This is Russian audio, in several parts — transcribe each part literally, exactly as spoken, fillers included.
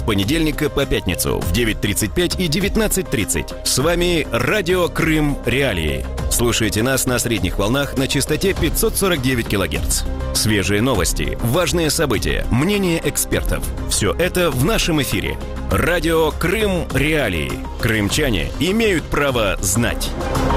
понедельника по пятницу в девять тридцать пять и девятнадцать тридцать. С вами Радио Крым Реалии. Слушайте нас на средних волнах на частоте пятьсот сорок девять килогерц. Свежие новости, важные события, мнения экспертов. Все это в нашем эфире. Радио Крым Реалии. Крымчане имеют право знать.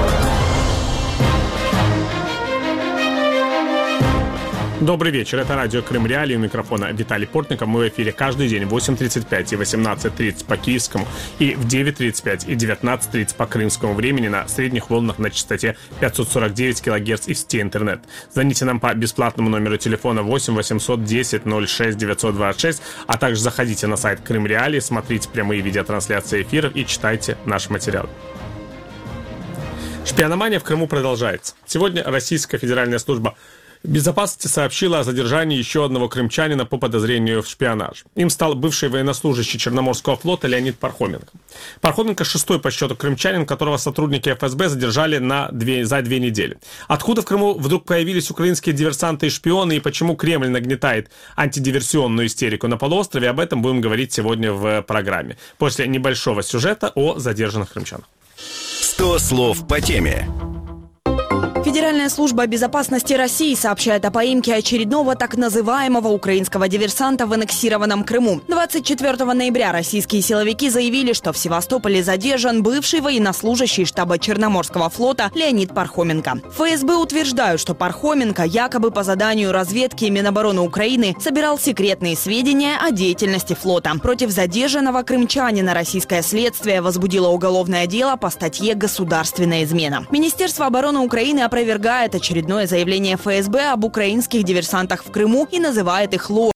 Добрый вечер, это радио Крым Реалии, у микрофона Виталий Портников. Мы в эфире каждый день в восемь тридцать пять и восемнадцать тридцать по киевскому и в девять тридцать пять и девятнадцать тридцать по крымскому времени на средних волнах на частоте пятьсот сорок девять килогерц и в сети интернет. Звоните нам по бесплатному номеру телефона восемь восемьсот десять ноль шесть девятьсот двадцать шесть, а также заходите на сайт Крым Реалии, смотрите прямые видеотрансляции эфиров и читайте наш материал. Шпиономания в Крыму продолжается. Сегодня Российская федеральная служба безопасности сообщила о задержании еще одного крымчанина по подозрению в шпионаже. Им стал бывший военнослужащий Черноморского флота Леонид Пархоменко. Пархоменко шестой по счету крымчанин, которого сотрудники эф эс бэ задержали на две, за две недели. Откуда в Крыму вдруг появились украинские диверсанты и шпионы, и почему Кремль нагнетает антидиверсионную истерику на полуострове, об этом будем говорить сегодня в программе. После небольшого сюжета о задержанных крымчанах. сто слов по теме. Федеральная служба безопасности России сообщает о поимке очередного так называемого украинского диверсанта в аннексированном Крыму. двадцать четвёртого ноября российские силовики заявили, что в Севастополе задержан бывший военнослужащий штаба Черноморского флота Леонид Пархоменко. эф эс бэ утверждают, что Пархоменко якобы по заданию разведки Минобороны Украины собирал секретные сведения о деятельности флота. Против задержанного крымчанина российское следствие возбудило уголовное дело по статье «Государственная измена». Министерство обороны Украины опровергает очередное заявление эф эс бэ об украинских диверсантах в Крыму и называет их ложными.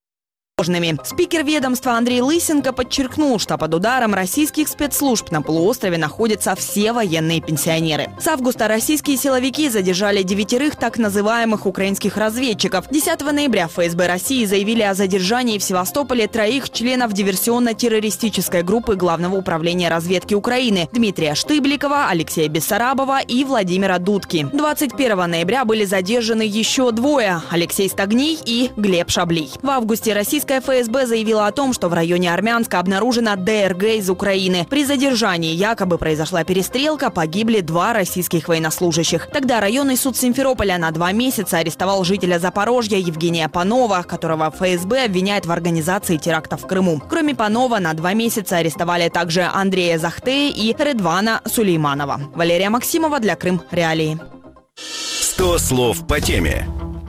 Спикер ведомства Андрей Лысенко подчеркнул, что под ударом российских спецслужб на полуострове находятся все военные пенсионеры. С августа российские силовики задержали девятерых так называемых украинских разведчиков. десятого ноября эф эс бэ России заявили о задержании в Севастополе троих членов диверсионно-террористической группы Главного управления разведки Украины Дмитрия Штыбликова, Алексея Бессарабова и Владимира Дудки. двадцать первого ноября были задержаны еще двое – Алексей Стагний и Глеб Шаблий. В августе российская эф эс бэ заявила о том, что в районе Армянска обнаружена дэ эр гэ из Украины. При задержании якобы произошла перестрелка, погибли два российских военнослужащих. Тогда районный суд Симферополя на два месяца арестовал жителя Запорожья Евгения Панова, которого эф эс бэ обвиняет в организации терактов в Крыму. Кроме Панова, на два месяца арестовали также Андрея Захтея и Редвана Сулейманова. Валерия Максимова для Крым Реалии. сто слов по теме.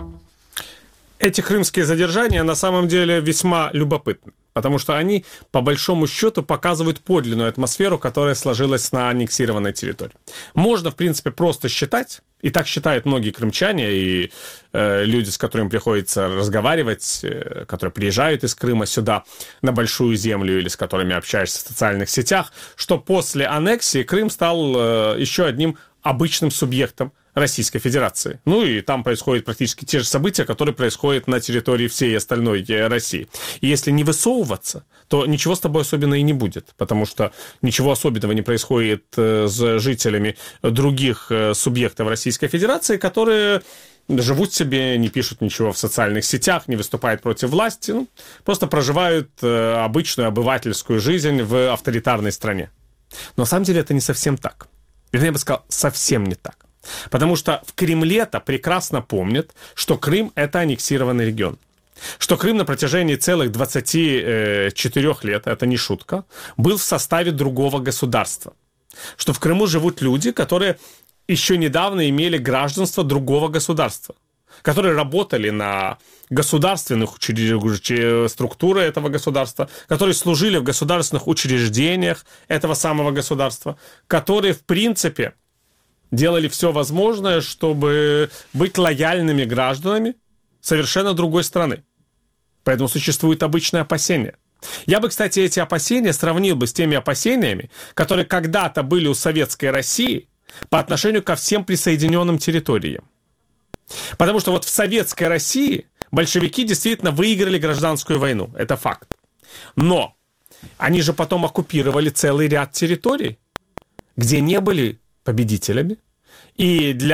Эти крымские задержания на самом деле весьма любопытны, потому что они, по большому счету, показывают подлинную атмосферу, которая сложилась на аннексированной территории. Можно, в принципе, просто считать, и так считают многие крымчане, и э, люди, с которыми приходится разговаривать, э, которые приезжают из Крыма сюда, на Большую Землю, или с которыми общаешься в социальных сетях, что после аннексии Крым стал э, еще одним обычным субъектом Российской Федерации. Ну и там происходят практически те же события, которые происходят на территории всей остальной России. И если не высовываться, то ничего с тобой особенно и не будет, потому что ничего особенного не происходит с жителями других субъектов Российской Федерации, которые живут себе, не пишут ничего в социальных сетях, не выступают против власти, ну, просто проживают обычную обывательскую жизнь в авторитарной стране. Но на самом деле это не совсем так. Вернее, я бы сказал, совсем не так. Потому что в Кремле-то прекрасно помнят, что Крым – это аннексированный регион. Что Крым на протяжении целых двадцати четырёх лет, это не шутка, был в составе другого государства. Что в Крыму живут люди, которые еще недавно имели гражданство другого государства. Которые работали на государственных учреждениях, структуры этого государства, которые служили в государственных учреждениях этого самого государства, которые, в принципе, делали все возможное, чтобы быть лояльными гражданами совершенно другой страны. Поэтому существует обычное опасение. Я бы, кстати, эти опасения сравнил бы с теми опасениями, которые когда-то были у Советской России по отношению ко всем присоединенным территориям. Потому что вот в Советской России большевики действительно выиграли гражданскую войну. Это факт. Но они же потом оккупировали целый ряд территорий, где не были победителями, и для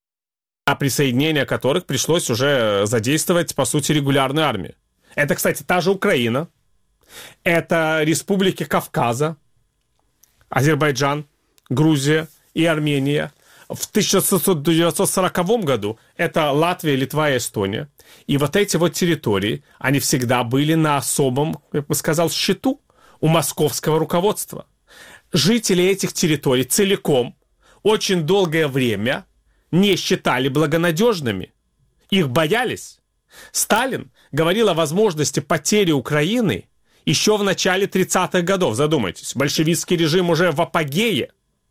присоединения которых пришлось уже задействовать, по сути, регулярную армию. Это, кстати, та же Украина, Это республики Кавказа, Азербайджан, Грузия и Армения. В тысяча девятьсот сороковом году это Латвия, Литва и Эстония. И вот эти вот территории, они всегда были на особом, как бы сказал, счету у московского руководства. Жители этих территорий целиком очень долгое время не считали благонадежными. Их боялись. Сталин говорил о возможности потери Украины еще в начале тридцатых годов. Задумайтесь, большевистский режим уже в апогее.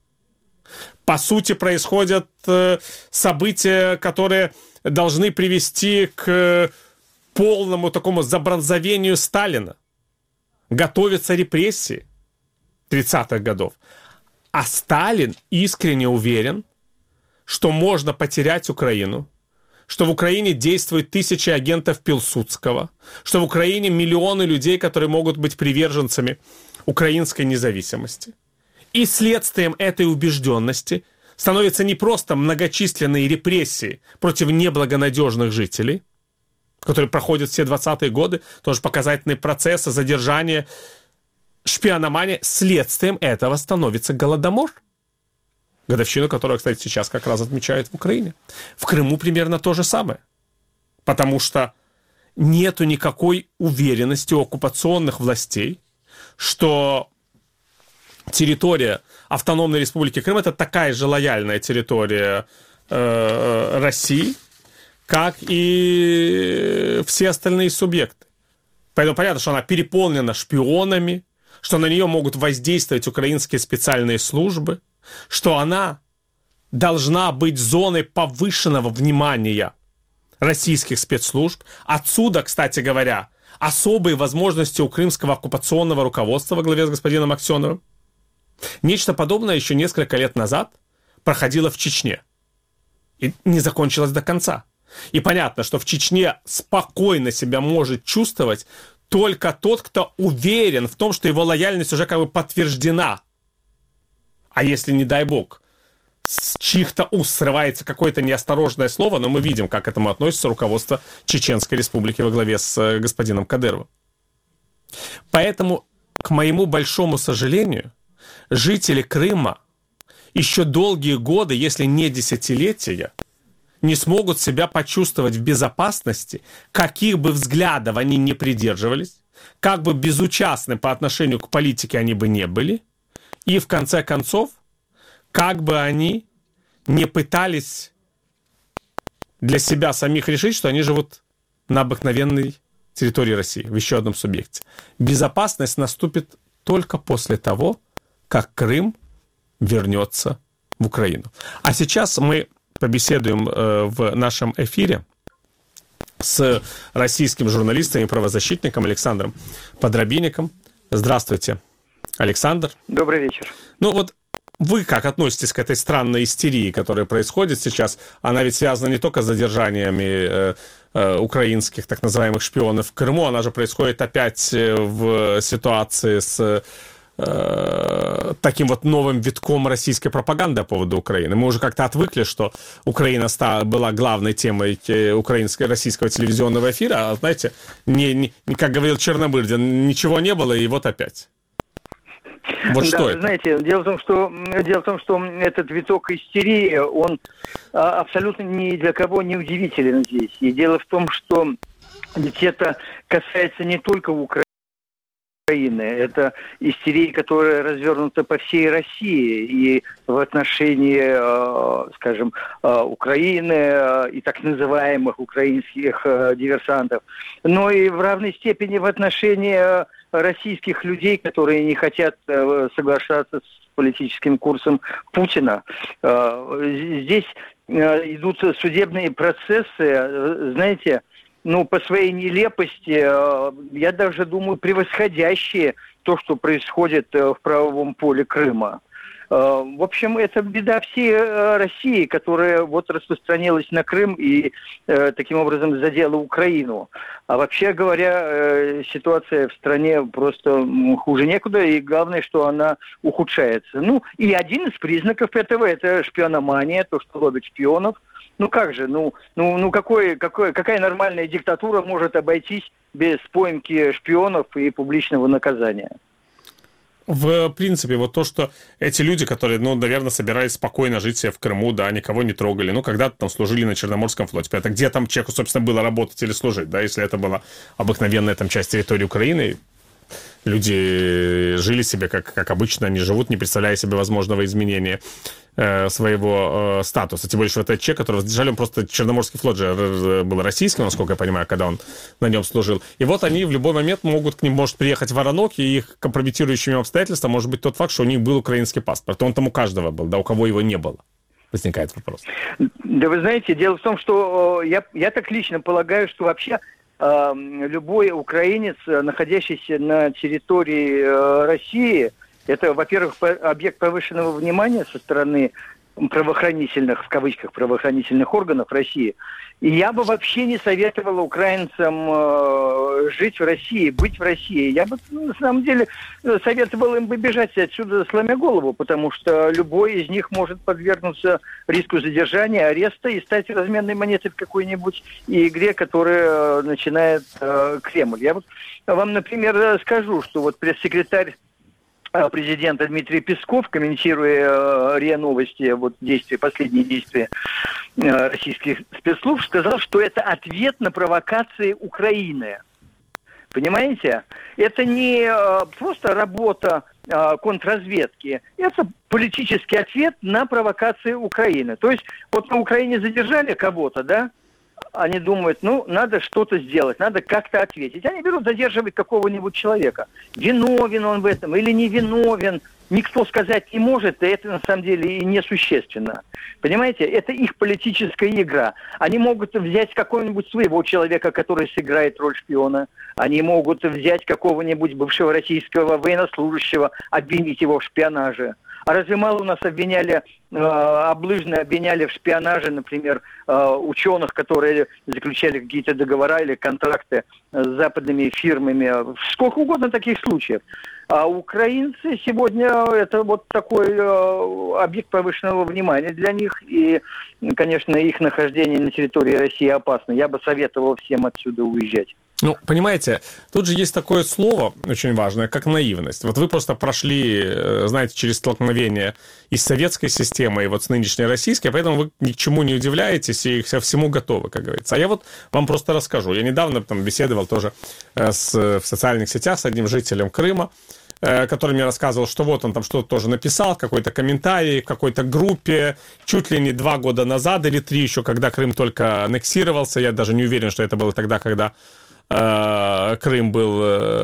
По сути, происходят э, события, которые должны привести к полному такому забронзовению Сталина. Готовятся репрессии тридцатых годов. А Сталин искренне уверен, что можно потерять Украину, что в Украине действуют тысячи агентов Пилсудского, что в Украине миллионы людей, которые могут быть приверженцами украинской независимости. И следствием этой убежденности становятся не просто многочисленные репрессии против неблагонадежных жителей, которые проходят все двадцатые годы, тоже показательные процессы, задержания, шпиономания. Следствием этого становится Голодомор, годовщину которого, кстати, сейчас как раз отмечают в Украине. В Крыму примерно то же самое. Потому что нету никакой уверенности у оккупационных властей, что территория автономной республики Крым — это такая же лояльная территория э, России, как и все остальные субъекты. Поэтому понятно, что она переполнена шпионами, что на нее могут воздействовать украинские специальные службы, что она должна быть зоной повышенного внимания российских спецслужб. Отсюда, кстати говоря, особые возможности у крымского оккупационного руководства во главе с господином Аксеновым. Нечто подобное еще несколько лет назад проходило в Чечне. И не закончилось до конца. И понятно, что в Чечне спокойно себя может чувствовать только тот, кто уверен в том, что его лояльность уже как бы подтверждена. А если, не дай бог, с чьих-то уст срывается какое-то неосторожное слово, но мы видим, как к этому относится руководство Чеченской Республики во главе с господином Кадыровым. Поэтому, к моему большому сожалению, жители Крыма еще долгие годы, если не десятилетия, не смогут себя почувствовать в безопасности, каких бы взглядов они ни придерживались, как бы безучастны по отношению к политике они бы не были, и в конце концов, как бы они не пытались для себя самих решить, что они живут на обыкновенной территории России, в еще одном субъекте. Безопасность наступит только после того, как Крым вернется в Украину. А сейчас мы побеседуем э, в нашем эфире с российским журналистом и правозащитником Александром Подробинником. Здравствуйте, Александр. Добрый вечер. Ну вот вы как относитесь к этой странной истерии, которая происходит сейчас? Она ведь связана не только с задержаниями э, э, украинских так называемых шпионов в Крыму, она же происходит опять в ситуации с э, таким вот новым витком российской пропаганды по поводу Украины. Мы уже как-то отвыкли, что Украина стала, была главной темой украинского, российского телевизионного эфира, а знаете, не, не, как говорил Чернобыльдин, ничего не было, и вот опять. Вот да, что это? Знаете, дело в том, что дело в том, что этот виток истерии, он а, абсолютно ни для кого не удивителен здесь. И дело в том, что ведь это касается не только Украины. Это истерия, которая развернута по всей России и в отношении, скажем, Украины и так называемых украинских диверсантов, но и в равной степени в отношении российских людей, которые не хотят соглашаться с политическим курсом Путина. Здесь идут судебные процессы, знаете, ну, по своей нелепости, я даже думаю, превосходящие то, что происходит в правовом поле Крыма. В общем, это беда всей России, которая вот распространилась на Крым и таким образом задела Украину. А вообще говоря, ситуация в стране просто хуже некуда, и главное, что она ухудшается. Ну, и один из признаков этого – это шпиономания, то, что ловят шпионов. Ну как же, ну, ну, ну какой, какой, какая нормальная диктатура может обойтись без поимки шпионов и публичного наказания. В принципе, вот то, что эти люди, которые, ну, наверное, собирались спокойно жить себе в Крыму, да, никого не трогали, ну, когда-то там служили на Черноморском флоте. Это где там человеку, собственно, было работать или служить, да, если это была обыкновенная там часть территории Украины, люди жили себе, как, как обычно они живут, не представляя себе возможного изменения э, своего э, статуса. Тем более, что этот человек, которого задержали, он просто Черноморский флот же был российским, насколько я понимаю, когда он на нем служил. И вот они в любой момент могут к ним, может приехать воронок, и их компрометирующими обстоятельствами может быть тот факт, что у них был украинский паспорт. Он там у каждого был, да, у кого его не было. Возникает вопрос. Да вы знаете, дело в том, что я, я так лично полагаю, что вообще любой украинец, находящийся на территории России, это, во-первых, объект повышенного внимания со стороны правоохранительных, в кавычках, правоохранительных органов России. И я бы вообще не советовала украинцам э, жить в России, быть в России. Я бы, ну, на самом деле, советовала им бы бежать отсюда, сломя голову, потому что любой из них может подвергнуться риску задержания, ареста и стать разменной монетой в какой-нибудь игре, которая начинает э, Кремль. Я вот вам, например, скажу, что вот пресс-секретарь президента Дмитрий Песков, комментируя э, РИА Новости, вот действия, последние действия э, российских спецслужб, сказал, что это ответ на провокации Украины. Понимаете? Это не э, просто работа э, контрразведки, это политический ответ на провокации Украины. То есть вот на Украине задержали кого-то, да? Они думают, ну, надо что-то сделать, надо как-то ответить. Они берут, задерживают какого-нибудь человека. Виновен он в этом или не виновен, никто сказать не может, и это на самом деле и несущественно. Понимаете, это их политическая игра. Они могут взять какого-нибудь своего человека, который сыграет роль шпиона. Они могут взять какого-нибудь бывшего российского военнослужащего, обвинить его в шпионаже. А разве мало у нас обвиняли, э, облыжно обвиняли в шпионаже, например, э, ученых, которые заключали какие-то договора или контракты с западными фирмами? Сколько угодно таких случаев. А украинцы сегодня это вот такой э, объект повышенного внимания для них. И, конечно, их нахождение на территории России опасно. Я бы советовал всем отсюда уезжать. Ну, понимаете, тут же есть такое слово очень важное, как наивность. Вот вы просто прошли, знаете, через столкновение и с советской системой, и вот с нынешней российской, поэтому вы ни к чему не удивляетесь и ко всему готовы, как говорится. А я вот вам просто расскажу. Я недавно там беседовал тоже с, в социальных сетях с одним жителем Крыма, который мне рассказывал, что вот он там что-то тоже написал, какой-то комментарий в какой-то группе, чуть ли не два года назад или три еще, когда Крым только аннексировался. Я даже не уверен, что это было тогда, когда Крым был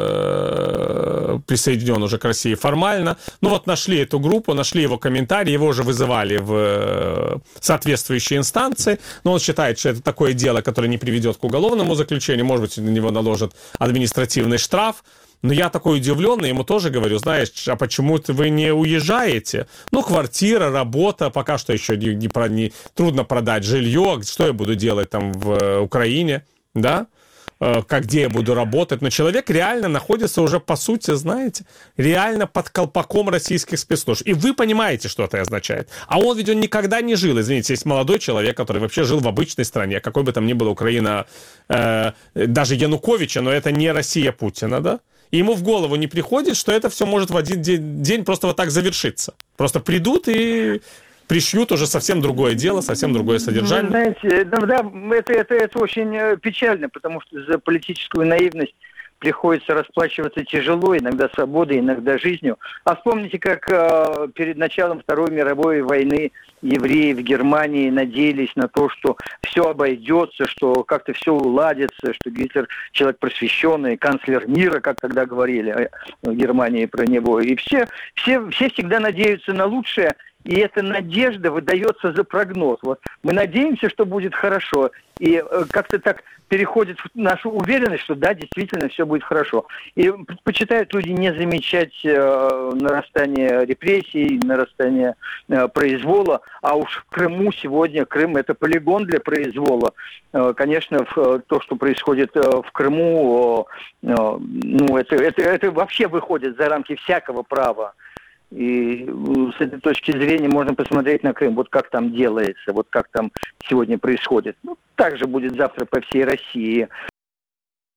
присоединен уже к России формально. Ну вот нашли эту группу, нашли его комментарий, его уже вызывали в соответствующие инстанции, но он считает, что это такое дело, которое не приведет к уголовному заключению, может быть, на него наложат административный штраф. Но я такой удивленный, ему тоже говорю, знаешь, а почему вы не уезжаете? Ну, квартира, работа, пока что еще не, не, не, трудно продать жилье, что я буду делать там в Украине, да? Как, где я буду работать. Но человек реально находится уже, по сути, знаете, реально под колпаком российских спецслужб. И вы понимаете, что это означает. А он ведь он никогда не жил. Извините, есть молодой человек, который вообще жил в обычной стране, какой бы там ни была Украина, э, даже Януковича, но это не Россия Путина, да? И ему в голову не приходит, что это все может в один день, день просто вот так завершиться. Просто придут и пришьют уже совсем другое дело, совсем другое содержание. Вы знаете, да, да это, это, это очень печально, потому что за политическую наивность приходится расплачиваться тяжело, иногда свободой, иногда жизнью. А вспомните, как э, перед началом Второй мировой войны евреи в Германии надеялись на то, что все обойдется, что как-то все уладится, что Гитлер человек просвещенный, канцлер мира, как тогда говорили в Германии про него. И все, все, все всегда надеются на лучшее, и эта надежда выдается за прогноз. Вот мы надеемся, что будет хорошо, и э, как-то так переходит в нашу уверенность, что да, действительно все будет хорошо. И предпочитают люди не замечать э, нарастание репрессий, нарастание э, произвола, а уж в Крыму сегодня, Крым это полигон для произвола. Э, конечно, в, то, что происходит э, в Крыму, э, э, ну это, это, это вообще выходит за рамки всякого права. И с этой точки зрения можно посмотреть на Крым, вот как там делается, вот как там сегодня происходит. Ну, так же будет завтра по всей России.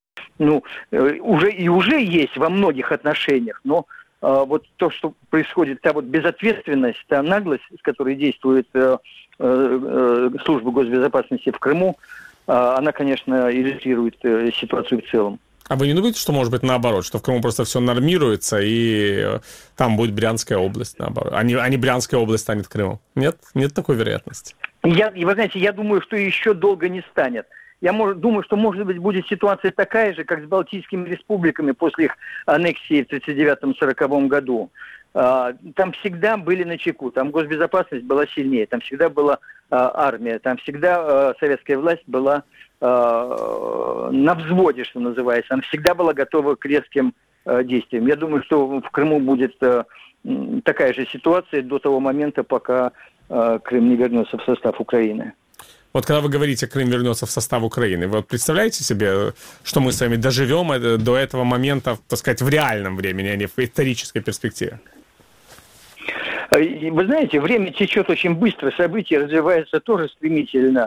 ну, уже и уже есть во многих отношениях, но вот то, что происходит, та вот безответственность, та наглость, с которой действует служба госбезопасности в Крыму, она, конечно, иллюстрирует ситуацию в целом. А вы не думаете, что может быть наоборот, что в Крыму просто все нормируется, и там будет Брянская область, наоборот, а не, а не Брянская область станет Крымом? Нет? Нет такой вероятности? Я, вы знаете, я думаю, что еще долго не станет. Я может, думаю, что, может быть, будет ситуация такая же, как с Балтийскими республиками после их аннексии в тридцать девятом — сороковом году. Там всегда были начеку, там госбезопасность была сильнее, там всегда была армия, там всегда советская власть была на взводе, что называется. Она всегда была готова к резким действиям. Я думаю, что в Крыму будет такая же ситуация до того момента, пока Крым не вернется в состав Украины. Вот когда вы говорите, Крым вернется в состав Украины, вы представляете себе, что мы с вами доживем до этого момента, так сказать, в реальном времени, а не в исторической перспективе? Вы знаете, время течет очень быстро, события развиваются тоже стремительно.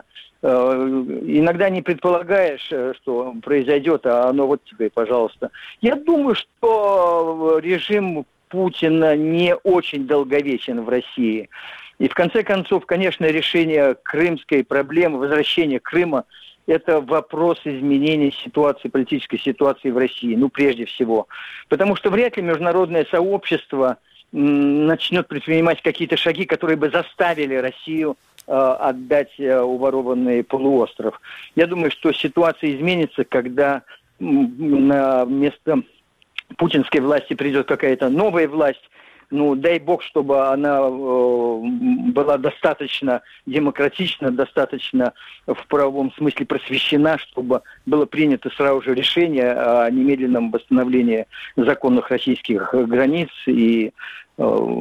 Иногда не предполагаешь, что произойдет, а оно вот тебе, пожалуйста. Я думаю, что режим Путина не очень долговечен в России. И в конце концов, конечно, решение крымской проблемы, возвращение Крыма, это вопрос изменения ситуации, политической ситуации в России, ну, прежде всего. Потому что вряд ли международное сообщество начнет предпринимать какие-то шаги, которые бы заставили Россию э, отдать э, уворованный полуостров. Я думаю, что ситуация изменится, когда м, на место путинской власти придет какая-то новая власть. Ну, дай бог, чтобы она э, была достаточно демократична, достаточно в правовом смысле просвещена, чтобы было принято сразу же решение о немедленном восстановлении законных российских границ и, э,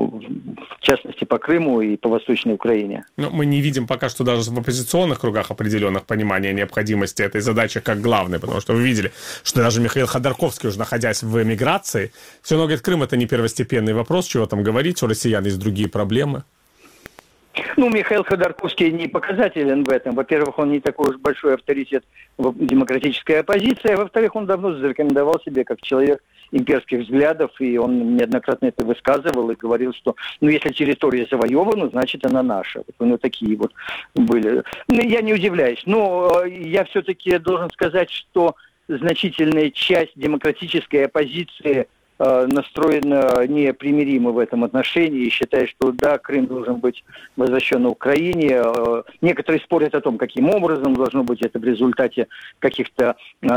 в частности, по Крыму и по Восточной Украине. Но мы не видим пока что даже в оппозиционных кругах определенных понимания необходимости этой задачи как главной, потому что вы видели, что даже Михаил Ходорковский, уже находясь в эмиграции, все равно говорит, Крым — это не первостепенный вопрос, чего там говорить, у россиян есть другие проблемы. Ну, Михаил Ходорковский не показателен в этом. Во-первых, он не такой уж большой авторитет в демократической оппозиции, а во-вторых, он давно зарекомендовал себя как человек имперских взглядов, и он неоднократно это высказывал и говорил, что, ну, если территория завоевана, значит, она наша. Вот у него такие вот были. Ну, я не удивляюсь, но я все-таки должен сказать, что значительная часть демократической оппозиции настроена непримиримо в этом отношении и считает, что да, Крым должен быть возвращен Украине. Некоторые спорят о том, каким образом должно быть это в результате каких-то э,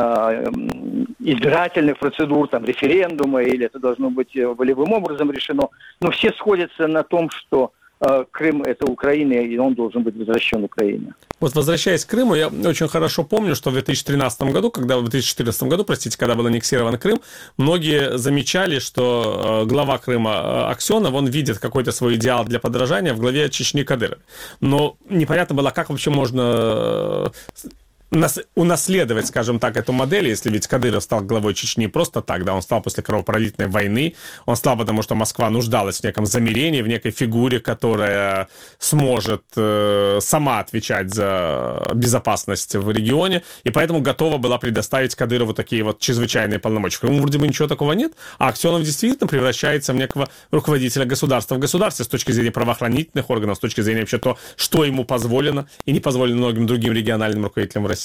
избирательных процедур, там, референдума, или это должно быть волевым образом решено. Но все сходятся на том, что Крым — это Украина, и он должен быть возвращен Украине. Вот, возвращаясь к Крыму, я очень хорошо помню, что в две тысячи тринадцатом году, когда в две тысячи четырнадцатом году, простите, когда был аннексирован Крым, многие замечали, что глава Крыма Аксенов, он видит какой-то свой идеал для подражания в главе Чечни Кадырова. Но непонятно было, как вообще можно унаследовать, скажем так, эту модель, если ведь Кадыров стал главой Чечни просто так, да, он стал после кровопролитной войны, он стал потому, что Москва нуждалась в неком замирении, в некой фигуре, которая сможет э, сама отвечать за безопасность в регионе, и поэтому готова была предоставить Кадырову такие вот чрезвычайные полномочия. В Крыму вроде бы ничего такого нет, а Аксенов действительно превращается в некого руководителя государства в государстве с точки зрения правоохранительных органов, с точки зрения вообще то, что ему позволено и не позволено многим другим региональным руководителям в России.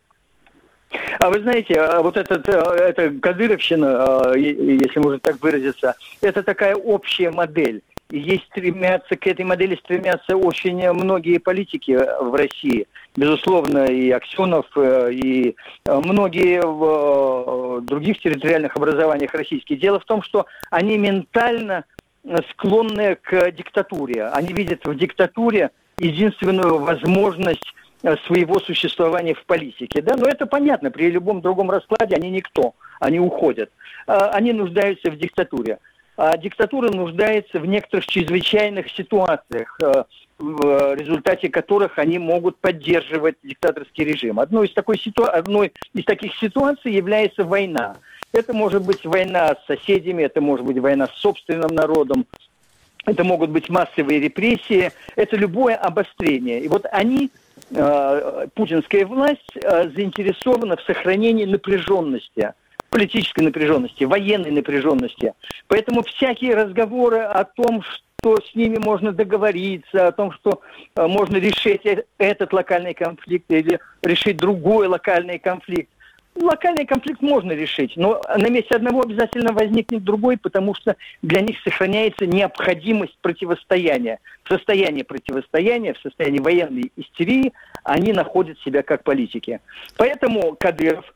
А вы знаете, вот этот, эта кадыровщина, если можно так выразиться, это такая общая модель. И ей стремятся, к этой модели стремятся очень многие политики в России. Безусловно, и Аксенов, и многие в других территориальных образованиях российских. Дело в том, что они ментально склонны к диктатуре. Они видят в диктатуре единственную возможность своего существования в политике. Да? Но это понятно, при любом другом раскладе они никто, они уходят. Они нуждаются в диктатуре. А диктатура нуждается в некоторых чрезвычайных ситуациях, в результате которых они могут поддерживать диктаторский режим. Одной из, такой ситу... Одной из таких ситуаций является война. Это может быть война с соседями, это может быть война с собственным народом, это могут быть массовые репрессии, это любое обострение. И вот они, путинская власть, заинтересована в сохранении напряженности политической напряженности, военной напряженности. Поэтому всякие разговоры о том, что с ними можно договориться, о том, что э, можно решить этот локальный конфликт или решить другой локальный конфликт. Локальный конфликт можно решить, но на месте одного обязательно возникнет другой, потому что для них сохраняется необходимость противостояния. В состоянии противостояния, в состоянии военной истерии они находят себя как политики. Поэтому Кадыров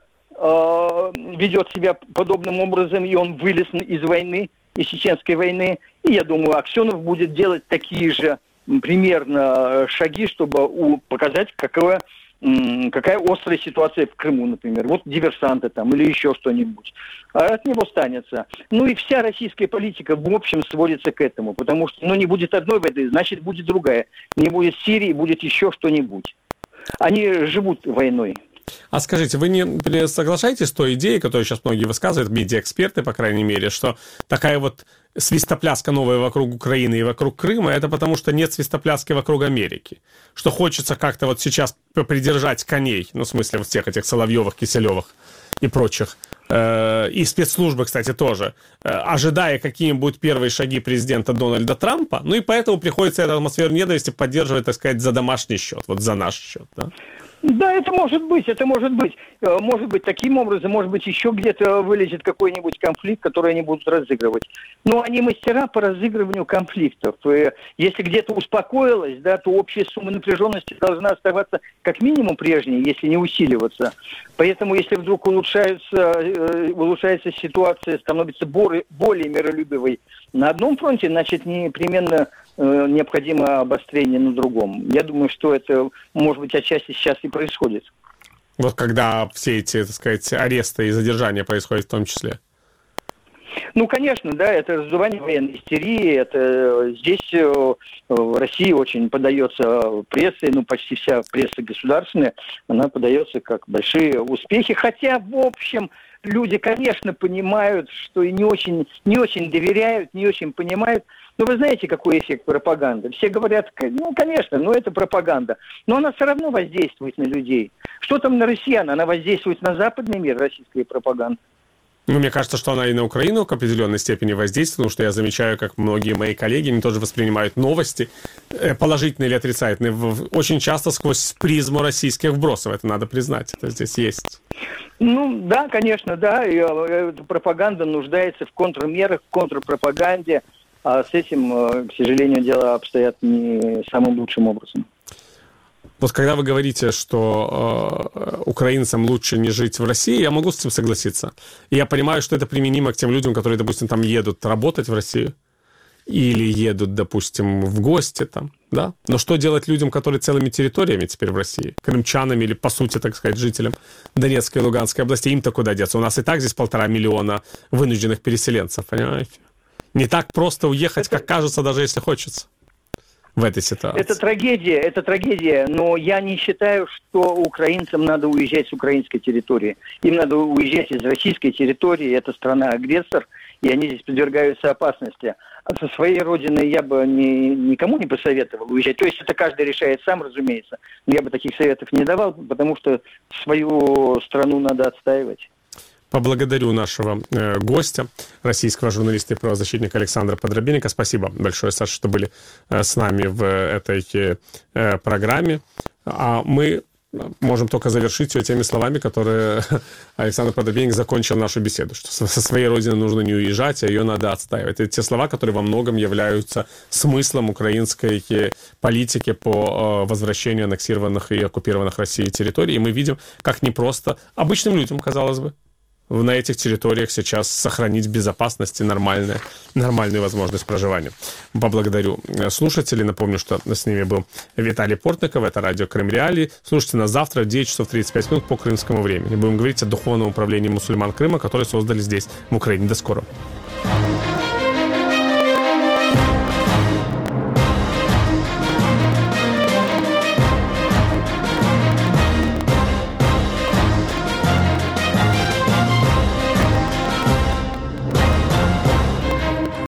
э, ведет себя подобным образом, и он вылез из войны, из чеченской войны. И я думаю, Аксенов будет делать такие же примерно шаги, чтобы показать, какое... какая острая ситуация в Крыму, например. Вот диверсанты там или еще что-нибудь. А от него останется. Ну и вся российская политика в общем сводится к этому. Потому что ну, не будет одной войны, значит будет другая. Не будет Сирии, будет еще что-нибудь. Они живут войной. А скажите, вы не соглашаетесь с той идеей, которую сейчас многие высказывают, медиаэксперты, по крайней мере, что такая вот свистопляска новая вокруг Украины и вокруг Крыма, это потому что нет свистопляски вокруг Америки? Что хочется как-то вот сейчас придержать коней, ну, в смысле, вот всех этих Соловьевых, Киселевых и прочих, э, и спецслужбы, кстати, тоже, э, ожидая, какими будут первые шаги президента Дональда Трампа, ну и поэтому приходится эту атмосферу ненависти поддерживать, так сказать, за домашний счет, вот за наш счет, да? Да, это может быть, это может быть. Может быть, таким образом, может быть, еще где-то вылезет какой-нибудь конфликт, который они будут разыгрывать. Но они мастера по разыгрыванию конфликтов. И если где-то успокоилось, да, то общая сумма напряженности должна оставаться как минимум прежней, если не усиливаться. Поэтому, если вдруг улучшается, улучшается ситуация, становится более миролюбивой на одном фронте, значит, непременно необходимо обострение на другом. Я думаю, что это, может быть, отчасти сейчас и происходит. Вот когда все эти, так сказать, аресты и задержания происходят в том числе? Ну, конечно, да, это раздувание военной истерии, это здесь в России очень подается прессой, ну, почти вся пресса государственная, она подается как большие успехи, хотя, в общем, люди, конечно, понимают, что и не очень, не очень доверяют, не очень понимают. Но вы знаете, какой эффект пропаганды? Все говорят, ну, конечно, ну, это пропаганда. Но она все равно воздействует на людей. Что там на россиян? Она воздействует на западный мир, российская пропаганда. Ну, мне кажется, что она и на Украину к определенной степени воздействует, потому что я замечаю, как многие мои коллеги, они тоже воспринимают новости, положительные или отрицательные, очень часто сквозь призму российских вбросов. Это надо признать, это здесь есть. Ну, да, конечно, да. И эта пропаганда нуждается в контрмерах, в контрпропаганде. А с этим, к сожалению, дела обстоят не самым лучшим образом. Вот когда вы говорите, что э, украинцам лучше не жить в России, я могу с этим согласиться. И я понимаю, что это применимо к тем людям, которые, допустим, там едут работать в Россию или едут, допустим, в гости там, да? Но что делать людям, которые целыми территориями теперь в России? Крымчанам или, по сути, так сказать, жителям Донецкой и Луганской области? Им-то куда деться? У нас и так здесь полтора миллиона вынужденных переселенцев, понимаете? Не так просто уехать, как кажется, даже если хочется в этой ситуации. Это трагедия, это трагедия, но я не считаю, что украинцам надо уезжать с украинской территории. Им надо уезжать из российской территории, это страна-агрессор, и они здесь подвергаются опасности. А со своей родины я бы ни, никому не посоветовал уезжать. То есть это каждый решает сам, разумеется. Но я бы таких советов не давал, потому что свою страну надо отстаивать. Поблагодарю нашего э, гостя, российского журналиста и правозащитника Александра Подробенника. Спасибо большое, Саша, что были э, с нами в этой э, программе. А мы можем только завершить ее теми словами, которые Александр Подробенник закончил нашу беседу, что со своей родины нужно не уезжать, а ее надо отстаивать. Это те слова, которые во многом являются смыслом украинской политики по возвращению аннексированных и оккупированных Россией территорий. И мы видим, как непросто обычным людям, казалось бы, на этих территориях сейчас сохранить безопасность и нормальную, нормальную возможность проживания. Поблагодарю слушателей. Напомню, что с ними был Виталий Портников. Это радио Крым Реалии. Слушайте нас завтра в девять часов тридцать пять минут по крымскому времени. Будем говорить о духовном управлении мусульман Крыма, которое создали здесь, в Украине. До скорого.